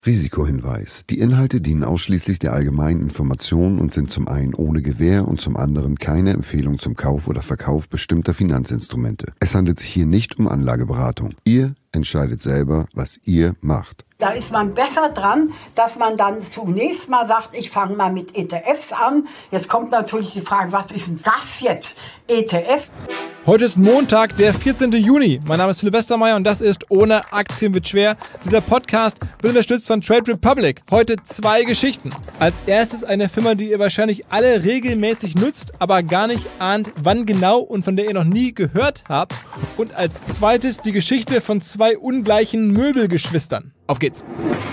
Risikohinweis. Die Inhalte dienen ausschließlich der allgemeinen Information und sind zum einen ohne Gewähr und zum anderen keine Empfehlung zum Kauf oder Verkauf bestimmter Finanzinstrumente. Es handelt sich hier nicht um Anlageberatung. Ihr entscheidet selber, was ihr macht. Da ist man besser dran, dass man dann zunächst mal sagt, ich fange mal mit ETFs an. Jetzt kommt natürlich die Frage, was ist denn das jetzt? ETF? Heute ist Montag, der 14. Juni. Mein Name ist Philipp Westermeier und das ist Ohne Aktien wird schwer. Dieser Podcast wird unterstützt von Trade Republic. Heute 2 Geschichten. Als erstes eine Firma, die ihr wahrscheinlich alle regelmäßig nutzt, aber gar nicht ahnt, wann genau und von der ihr noch nie gehört habt. Und als zweites die Geschichte von 2 ungleichen Möbelgeschwistern. Auf geht's.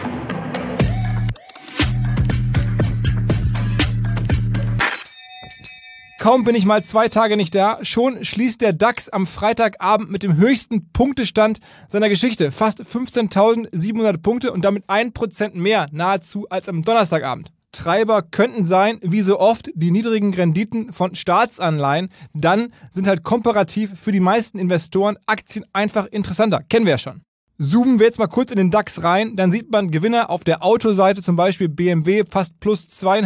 Kaum bin ich mal 2 Tage nicht da, schon schließt der DAX am Freitagabend mit dem höchsten Punktestand seiner Geschichte. Fast 15.700 Punkte und damit 1% mehr nahezu als am Donnerstagabend. Treiber könnten sein, wie so oft, die niedrigen Renditen von Staatsanleihen. Dann sind halt komparativ für die meisten Investoren Aktien einfach interessanter. Kennen wir ja schon. Zoomen wir jetzt mal kurz in den DAX rein, dann sieht man Gewinner auf der Autoseite, zum Beispiel BMW fast plus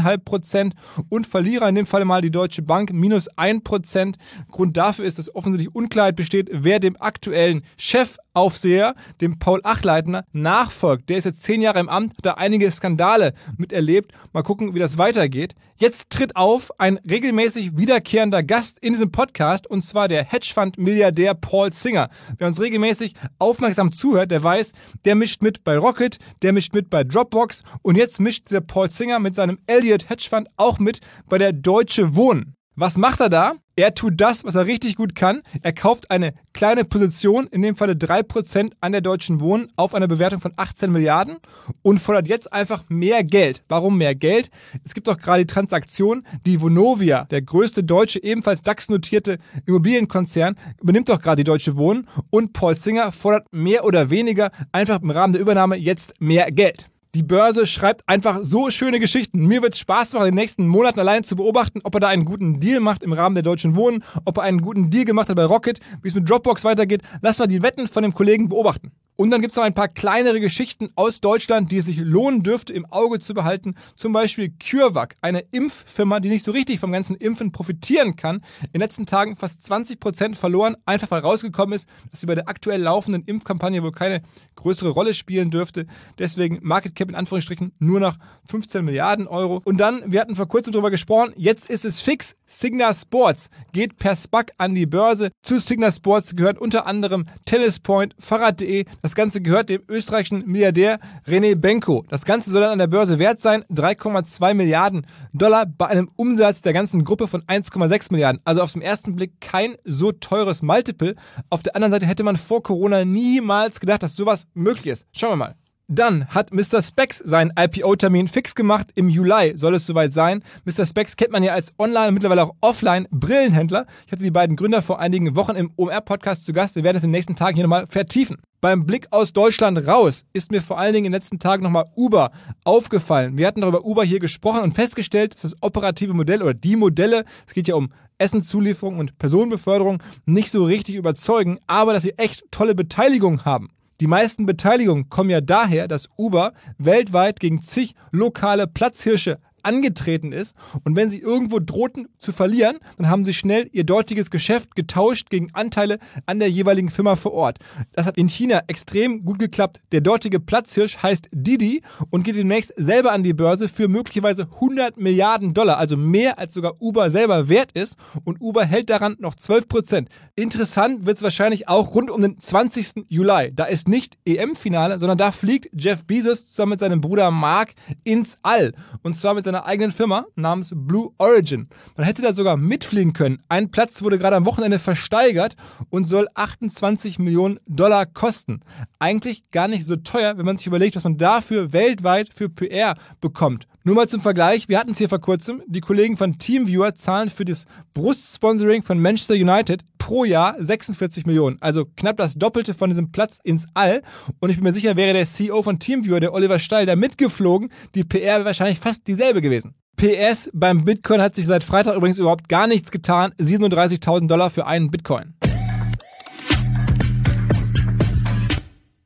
2,5% und Verlierer in dem Fall mal die Deutsche Bank minus 1%. Grund dafür ist, dass offensichtlich Unklarheit besteht, wer dem aktuellen Chefaufseher, dem Paul Achleitner, nachfolgt. Der ist jetzt 10 Jahre im Amt, hat da einige Skandale miterlebt. Mal gucken, wie das weitergeht. Jetzt tritt auf ein regelmäßig wiederkehrender Gast in diesem Podcast, und zwar der Hedgefund-Milliardär Paul Singer. Wer uns regelmäßig aufmerksam zuhört, der weiß, der mischt mit bei Rocket, der mischt mit bei Dropbox und jetzt mischt der Paul Singer mit seinem Elliott Hedgefund auch mit bei der Deutsche Wohnen. Was macht er da? Er tut das, was er richtig gut kann. Er kauft eine kleine Position, in dem Falle 3% an der Deutschen Wohnen auf einer Bewertung von 18 Milliarden und fordert jetzt einfach mehr Geld. Warum mehr Geld? Es gibt doch gerade die Transaktion, die Vonovia, der größte deutsche, ebenfalls DAX-notierte Immobilienkonzern, übernimmt doch gerade die Deutsche Wohnen und Paul Singer fordert mehr oder weniger einfach im Rahmen der Übernahme jetzt mehr Geld. Die Börse schreibt einfach so schöne Geschichten. Mir wird es Spaß machen, in den nächsten Monaten allein zu beobachten, ob er da einen guten Deal macht im Rahmen der Deutschen Wohnen, ob er einen guten Deal gemacht hat bei Rocket, wie es mit Dropbox weitergeht. Lass mal die Wetten von dem Kollegen beobachten. Und dann gibt es noch ein paar kleinere Geschichten aus Deutschland, die es sich lohnen dürfte, im Auge zu behalten. Zum Beispiel CureVac, eine Impffirma, die nicht so richtig vom ganzen Impfen profitieren kann. In den letzten Tagen fast 20% verloren, einfach weil rausgekommen ist, dass sie bei der aktuell laufenden Impfkampagne wohl keine größere Rolle spielen dürfte. Deswegen Market Cap in Anführungsstrichen nur noch 15 Milliarden Euro. Und dann, wir hatten vor kurzem darüber gesprochen, jetzt ist es fix. Signa Sports geht per SPAC an die Börse. Zu Signa Sports gehört unter anderem Tennispoint, Fahrrad.de. Das Ganze gehört dem österreichischen Milliardär René Benko. Das Ganze soll dann an der Börse wert sein, 3,2 Milliarden Dollar bei einem Umsatz der ganzen Gruppe von 1,6 Milliarden. Also auf den ersten Blick kein so teures Multiple. Auf der anderen Seite hätte man vor Corona niemals gedacht, dass sowas möglich ist. Schauen wir mal. Dann hat Mr. Spex seinen IPO-Termin fix gemacht. Im Juli soll es soweit sein. Mr. Spex kennt man ja als Online- und mittlerweile auch Offline-Brillenhändler. Ich hatte die beiden Gründer vor einigen Wochen im OMR-Podcast zu Gast. Wir werden es in den nächsten Tagen hier nochmal vertiefen. Beim Blick aus Deutschland raus ist mir vor allen Dingen in den letzten Tagen nochmal Uber aufgefallen. Wir hatten darüber Uber hier gesprochen und festgestellt, dass das operative Modell oder die Modelle, es geht ja um Essenszulieferung und Personenbeförderung, nicht so richtig überzeugen, aber dass sie echt tolle Beteiligung haben. Die meisten Beteiligungen kommen ja daher, dass Uber weltweit gegen zig lokale Platzhirsche angetreten ist und wenn sie irgendwo drohten zu verlieren, dann haben sie schnell ihr dortiges Geschäft getauscht gegen Anteile an der jeweiligen Firma vor Ort. Das hat in China extrem gut geklappt. Der dortige Platzhirsch heißt Didi und geht demnächst selber an die Börse für möglicherweise 100 Milliarden Dollar, also mehr als sogar Uber selber wert ist und Uber hält daran noch 12%. Interessant wird es wahrscheinlich auch rund um den 20. Juli. Da ist nicht EM-Finale, sondern da fliegt Jeff Bezos zusammen mit seinem Bruder Mark ins All und zwar mit seiner eigenen Firma namens Blue Origin. Man hätte da sogar mitfliegen können. Ein Platz wurde gerade am Wochenende versteigert und soll 28 Millionen Dollar kosten. Eigentlich gar nicht so teuer, wenn man sich überlegt, was man dafür weltweit für PR bekommt. Nur mal zum Vergleich, wir hatten es hier vor kurzem, die Kollegen von Teamviewer zahlen für das Brustsponsoring von Manchester United pro Jahr 46 Millionen. Also knapp das Doppelte von diesem Platz ins All. Und ich bin mir sicher, wäre der CEO von Teamviewer, der Oliver Steil, da mitgeflogen, die PR wäre wahrscheinlich fast dieselbe gewesen. PS, beim Bitcoin hat sich seit Freitag übrigens überhaupt gar nichts getan. 37.000 Dollar für einen Bitcoin.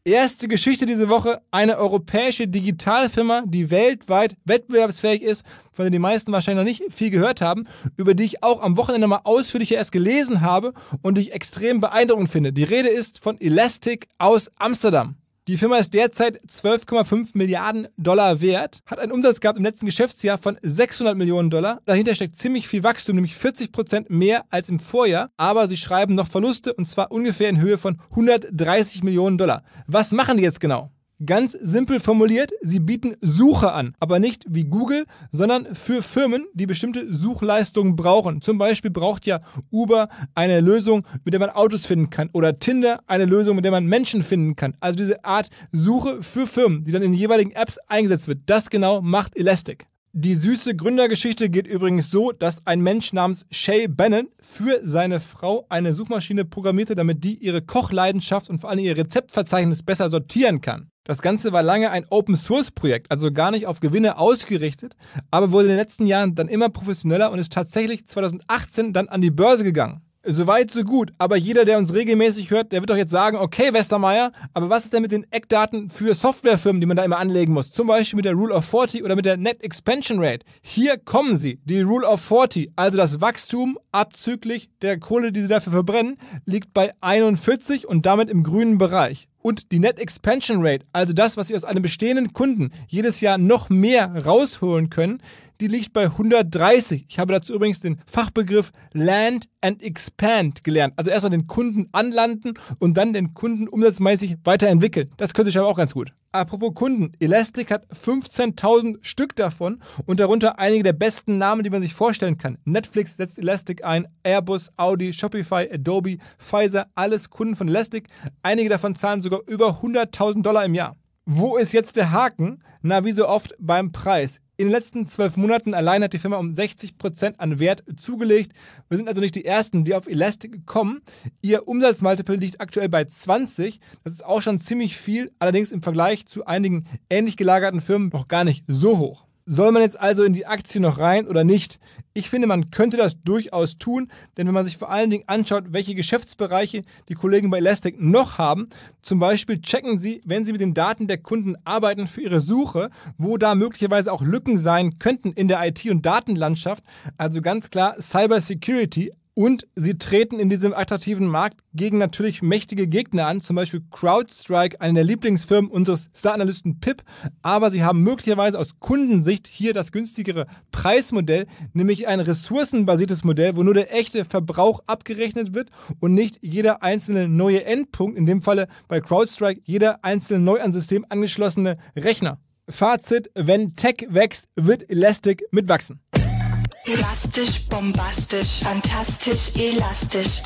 Erste Geschichte diese Woche, eine europäische Digitalfirma, die weltweit wettbewerbsfähig ist, von der die meisten wahrscheinlich noch nicht viel gehört haben, über die ich auch am Wochenende mal ausführlicher erst gelesen habe und die ich extrem beeindruckend finde. Die Rede ist von Elastic aus Amsterdam. Die Firma ist derzeit 12,5 Milliarden Dollar wert, hat einen Umsatz gehabt im letzten Geschäftsjahr von 600 Millionen Dollar. Dahinter steckt ziemlich viel Wachstum, nämlich 40% mehr als im Vorjahr. Aber sie schreiben noch Verluste und zwar ungefähr in Höhe von 130 Millionen Dollar. Was machen die jetzt genau? Ganz simpel formuliert, sie bieten Suche an, aber nicht wie Google, sondern für Firmen, die bestimmte Suchleistungen brauchen. Zum Beispiel braucht ja Uber eine Lösung, mit der man Autos finden kann oder Tinder eine Lösung, mit der man Menschen finden kann. Also diese Art Suche für Firmen, die dann in den jeweiligen Apps eingesetzt wird. Das genau macht Elastic. Die süße Gründergeschichte geht übrigens so, dass ein Mensch namens Shay Bannon für seine Frau eine Suchmaschine programmierte, damit die ihre Kochleidenschaft und vor allem ihr Rezeptverzeichnis besser sortieren kann. Das Ganze war lange ein Open-Source-Projekt, also gar nicht auf Gewinne ausgerichtet, aber wurde in den letzten Jahren dann immer professioneller und ist tatsächlich 2018 dann an die Börse gegangen. Soweit, so gut. Aber jeder, der uns regelmäßig hört, der wird doch jetzt sagen, okay, Westermeier, aber was ist denn mit den Eckdaten für Softwarefirmen, die man da immer anlegen muss? Zum Beispiel mit der Rule of 40 oder mit der Net Expansion Rate. Hier kommen sie. Die Rule of 40, also das Wachstum abzüglich der Kohle, die sie dafür verbrennen, liegt bei 41 und damit im grünen Bereich. Und die Net Expansion Rate, also das, was sie aus einem bestehenden Kunden jedes Jahr noch mehr rausholen können, die liegt bei 130. Ich habe dazu übrigens den Fachbegriff Land and Expand gelernt. Also erstmal den Kunden anlanden und dann den Kunden umsatzmäßig weiterentwickeln. Das könnte ich aber auch ganz gut. Apropos Kunden, Elastic hat 15.000 Stück davon und darunter einige der besten Namen, die man sich vorstellen kann. Netflix setzt Elastic ein, Airbus, Audi, Shopify, Adobe, Pfizer, alles Kunden von Elastic. Einige davon zahlen sogar über 100.000 Dollar im Jahr. Wo ist jetzt der Haken? Na, wie so oft beim Preis. In den letzten 12 Monaten allein hat die Firma um 60% an Wert zugelegt. Wir sind also nicht die Ersten, die auf Elastic kommen. Ihr Umsatzmultiple liegt aktuell bei 20. Das ist auch schon ziemlich viel, allerdings im Vergleich zu einigen ähnlich gelagerten Firmen noch gar nicht so hoch. Soll man jetzt also in die Aktie noch rein oder nicht? Ich finde, man könnte das durchaus tun, denn wenn man sich vor allen Dingen anschaut, welche Geschäftsbereiche die Kollegen bei Elastic noch haben, zum Beispiel checken sie, wenn sie mit den Daten der Kunden arbeiten für ihre Suche, wo da möglicherweise auch Lücken sein könnten in der IT- und Datenlandschaft, also ganz klar Cybersecurity. Und sie treten in diesem attraktiven Markt gegen natürlich mächtige Gegner an, zum Beispiel CrowdStrike, eine der Lieblingsfirmen unseres Staranalysten Pip. Aber sie haben möglicherweise aus Kundensicht hier das günstigere Preismodell, nämlich ein ressourcenbasiertes Modell, wo nur der echte Verbrauch abgerechnet wird und nicht jeder einzelne neue Endpunkt, in dem Falle bei CrowdStrike jeder einzelne neu ans System angeschlossene Rechner. Fazit, wenn Tech wächst, wird Elastic mitwachsen. Elastisch, bombastisch, fantastisch, elastisch.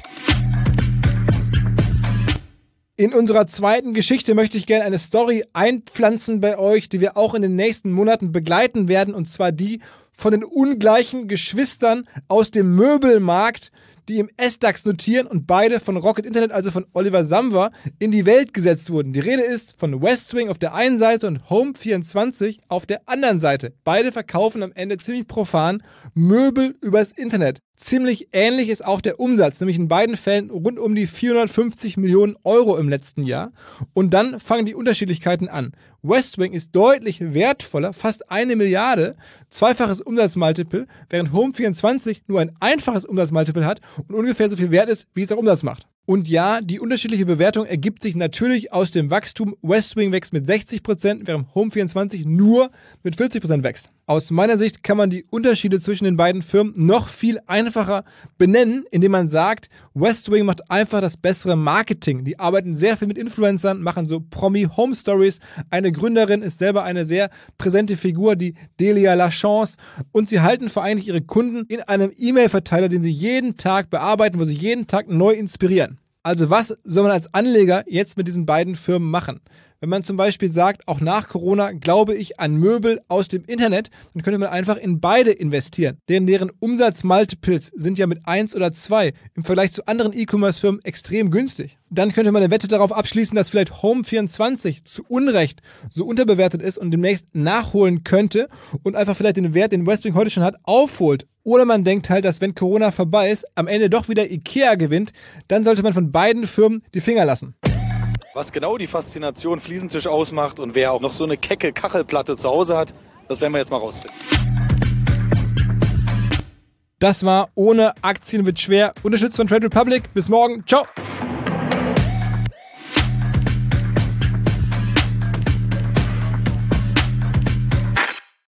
In unserer zweiten Geschichte möchte ich gerne eine Story einpflanzen bei euch, die wir auch in den nächsten Monaten begleiten werden, und zwar die von den ungleichen Geschwistern aus dem Möbelmarkt, die im SDAX notieren und beide von Rocket Internet, also von Oliver Samwer, in die Welt gesetzt wurden. Die Rede ist von Westwing auf der einen Seite und Home24 auf der anderen Seite. Beide verkaufen am Ende ziemlich profan Möbel übers Internet. Ziemlich ähnlich ist auch der Umsatz, nämlich in beiden Fällen rund um die 450 Millionen Euro im letzten Jahr. Und dann fangen die Unterschiedlichkeiten an. Westwing ist deutlich wertvoller, fast 1 Milliarde, zweifaches Umsatzmultiple, während Home24 nur ein einfaches Umsatzmultiple hat und ungefähr so viel wert ist, wie es der Umsatz macht. Und ja, die unterschiedliche Bewertung ergibt sich natürlich aus dem Wachstum. Westwing wächst mit 60%, während Home24 nur mit 40% wächst. Aus meiner Sicht kann man die Unterschiede zwischen den beiden Firmen noch viel einfacher benennen, indem man sagt, Westwing macht einfach das bessere Marketing. Die arbeiten sehr viel mit Influencern, machen so Promi-Home-Stories. Eine Gründerin ist selber eine sehr präsente Figur, die Delia Lachance. Und sie halten vor allem ihre Kunden in einem E-Mail-Verteiler, den sie jeden Tag bearbeiten, wo sie jeden Tag neu inspirieren. Also was soll man als Anleger jetzt mit diesen beiden Firmen machen? Wenn man zum Beispiel sagt, auch nach Corona glaube ich an Möbel aus dem Internet, dann könnte man einfach in beide investieren. Denn deren Umsatzmultiples sind ja mit 1 oder 2 im Vergleich zu anderen E-Commerce-Firmen extrem günstig. Dann könnte man eine Wette darauf abschließen, dass vielleicht Home24 zu Unrecht so unterbewertet ist und demnächst nachholen könnte und einfach vielleicht den Wert, den Westwing heute schon hat, aufholt. Oder man denkt halt, dass wenn Corona vorbei ist, am Ende doch wieder Ikea gewinnt, dann sollte man von beiden Firmen die Finger lassen. Was genau die Faszination Fliesentisch ausmacht und wer auch noch so eine kecke Kachelplatte zu Hause hat, das werden wir jetzt mal rausfinden. Das war Ohne Aktien wird schwer. Unterstützt von Trade Republic. Bis morgen. Ciao.